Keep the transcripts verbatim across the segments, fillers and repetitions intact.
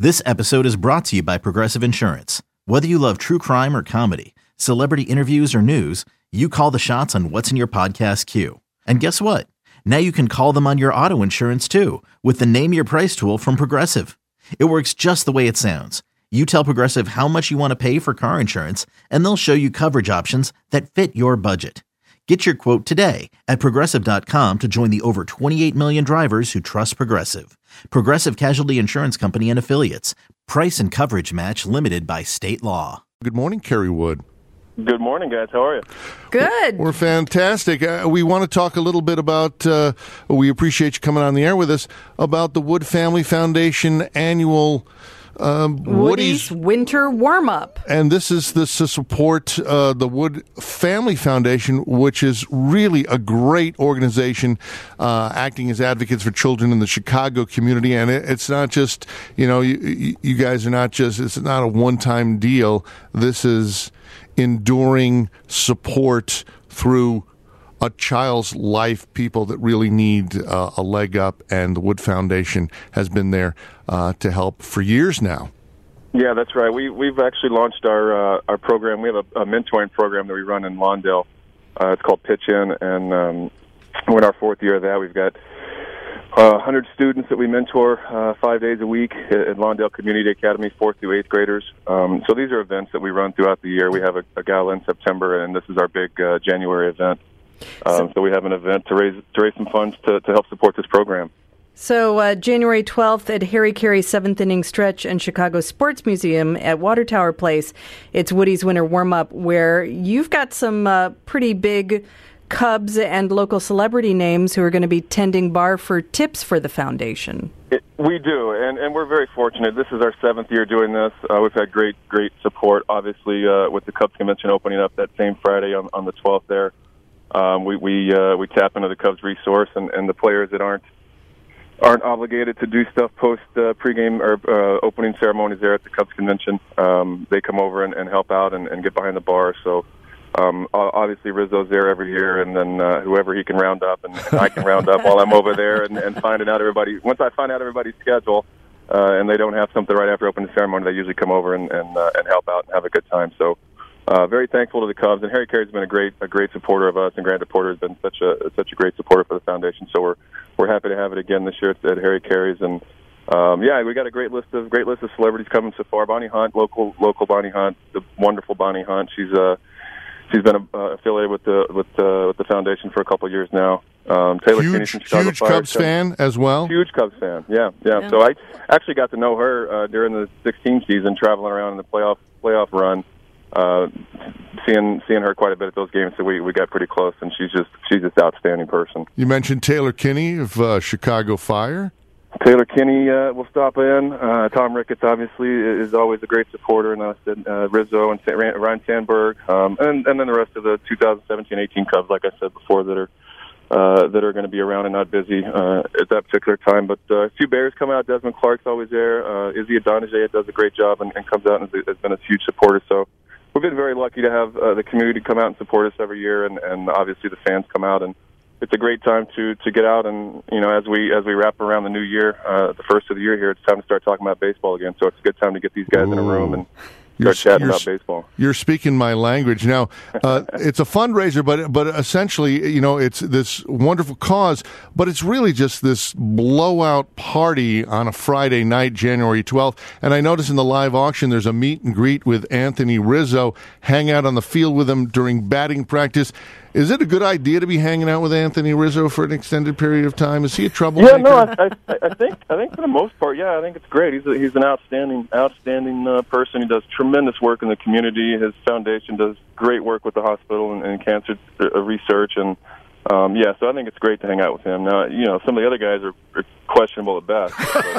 This episode is brought to you by Progressive Insurance. Whether you love true crime or comedy, celebrity interviews or news, you call the shots on what's in your podcast queue. And guess what? Now you can call them on your auto insurance too with the Name Your Price tool from Progressive. It works just the way it sounds. You tell Progressive how much you want to pay for car insurance, and they'll show you coverage options that fit your budget. Get your quote today at Progressive dot com to join the over twenty-eight million drivers who trust Progressive. Progressive Casualty Insurance Company and Affiliates. Price and coverage match limited by state law. Good morning, Kerry Wood. Good morning, guys. How are you? Good. We're fantastic. Uh, we want to talk a little bit about, uh, we appreciate you coming on the air with us, about the Wood Family Foundation annual Um, Woody's, Woody's Winter Warm-Up. And this is this to support uh, the Wood Family Foundation, which is really a great organization uh, acting as advocates for children in the Chicago community. And it, it's not just, you know, you, you guys are not just, it's not a one-time deal. This is enduring support through a child's life, people that really need uh, a leg up, and the Wood Foundation has been there uh, to help for years now. Yeah, that's right. We, we've actually launched our uh, our program. We have a, a mentoring program that we run in Lawndale. Uh, it's called Pitch In, and um, we're in our fourth year of that. We've got uh, one hundred students that we mentor uh, five days a week at Lawndale Community Academy, fourth through eighth graders. Um, so these are events that we run throughout the year. We have a, a gala in September, and this is our big uh, January event. Um, so we have an event to raise to raise some funds to, to help support this program. So uh, January twelfth at Harry Carey seventh Inning Stretch and Chicago Sports Museum at Water Tower Place, it's Woody's Winter Warm-Up, where you've got some uh, pretty big Cubs and local celebrity names who are going to be tending bar for tips for the foundation. It, we do, and, and we're very fortunate. This is our seventh year doing this. Uh, we've had great, great support, obviously, uh, with the Cubs Convention opening up that same Friday on, on the twelfth there. Um, we we uh, we tap into the Cubs resource, and, and the players that aren't aren't obligated to do stuff post uh, pregame or uh, opening ceremonies there at the Cubs convention. Um, they come over and, and help out and, and get behind the bar. So um, obviously Rizzo's there every year, and then uh, whoever he can round up, and, and I can round up while I'm over there, and, and finding out everybody. Once I find out everybody's schedule, uh, and they don't have something right after opening ceremony, they usually come over and and, uh, and help out and have a good time. So. Uh, very thankful to the Cubs, and Harry Carey's been a great a great supporter of us, and Grant Porter has been such a such a great supporter for the foundation. So we're we're happy to have it again this year at, at Harry Carey's, and um, yeah, we got a great list of great list of celebrities coming so far. Bonnie Hunt, local local Bonnie Hunt, the wonderful Bonnie Hunt. She's uh she's been uh, affiliated with the with uh, with the foundation for a couple of years now. Um, Taylor huge Kinney from Chicago huge Fire, Cubs fan as well. Huge Cubs fan, yeah, yeah, yeah. So I actually got to know her uh, during the sixteen season, traveling around in the playoff playoff run. Uh, seeing seeing her quite a bit at those games, so we, we got pretty close, and she's just she's just an outstanding person. You mentioned Taylor Kinney of uh, Chicago Fire. Taylor Kinney uh, will stop in. Uh, Tom Ricketts obviously is always a great supporter, and us, uh, Rizzo and Ryan Sandberg, um, and and then the rest of the two thousand seventeen eighteen Cubs, like I said before, that are uh, that are going to be around and not busy uh, at that particular time. But uh, a few Bears come out. Desmond Clark's always there. Uh, Izzy Adonijay does a great job and, and comes out and has been a huge supporter. So. We've been very lucky to have uh, the community come out and support us every year, and, and obviously the fans come out, and it's a great time to, to get out. And you know, as we as we wrap around the new year, uh, the first of the year here, it's time to start talking about baseball again. So it's a good time to get these guys Ooh. in a room and start chatting about baseball. You're speaking my language now. Uh, it's a fundraiser, but but essentially, you know, it's this wonderful cause, but it's really just this blowout party on a Friday night, January twelfth. And I notice in the live auction, there's a meet and greet with Anthony Rizzo. Hang out on the field with him during batting practice. Is it a good idea to be hanging out with Anthony Rizzo for an extended period of time? Is he a troublemaker? Yeah, no, I, I, I think I think for the most part, yeah, I think it's great. He's a, he's an outstanding outstanding uh, person. He does tremendous work in the community. His foundation does great work with the hospital and, and cancer uh, research, and um, yeah, so I think it's great to hang out with him. Now, you know, some of the other guys are, are questionable at best.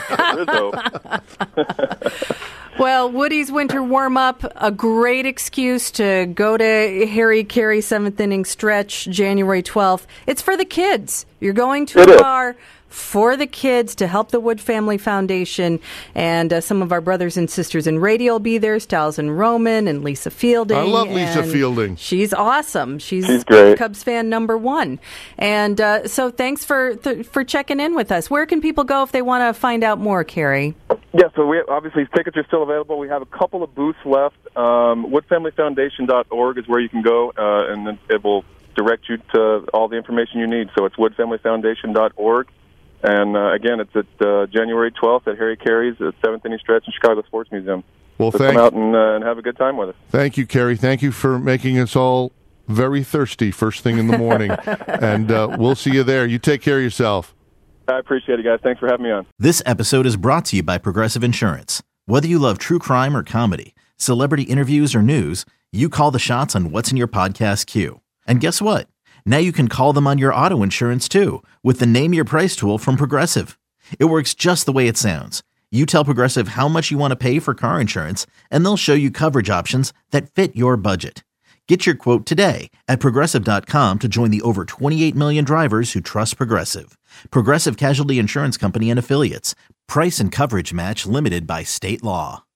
But Rizzo. Well, Woody's Winter Warm-Up, a great excuse to go to Harry Carey seventh Inning Stretch, January twelfth. It's for the kids. You're going to it a is. bar for the kids to help the Wood Family Foundation. And uh, some of our brothers and sisters in radio will be there, Styles and Roman and Lisa Fielding. I love Lisa Fielding. She's awesome. She's, She's great. Cubs fan number one. And uh, so thanks for th- for checking in with us. Where can people go if they want to find out more, Carrie? Yeah, so we obviously tickets are still available. We have a couple of booths left. Um, wood family foundation dot org is where you can go, uh, and then it will direct you to all the information you need. So it's wood family foundation dot org. And uh, again, it's at uh, January twelfth at Harry Carey's at seventh Inning Stretch in Chicago Sports Museum. Well, so thank come out and, uh, and have a good time with us. Thank you, Kerry. Thank you for making us all very thirsty first thing in the morning. And uh, we'll see you there. You take care of yourself. I appreciate it, guys. Thanks for having me on. This episode is brought to you by Progressive Insurance. Whether you love true crime or comedy, celebrity interviews or news, you call the shots on what's in your podcast queue. And guess what? Now you can call them on your auto insurance too with the Name Your Price tool from Progressive. It works just the way it sounds. You tell Progressive how much you want to pay for car insurance, and they'll show you coverage options that fit your budget. Get your quote today at Progressive dot com to join the over twenty-eight million drivers who trust Progressive. Progressive Casualty Insurance Company and Affiliates. Price and coverage match limited by state law.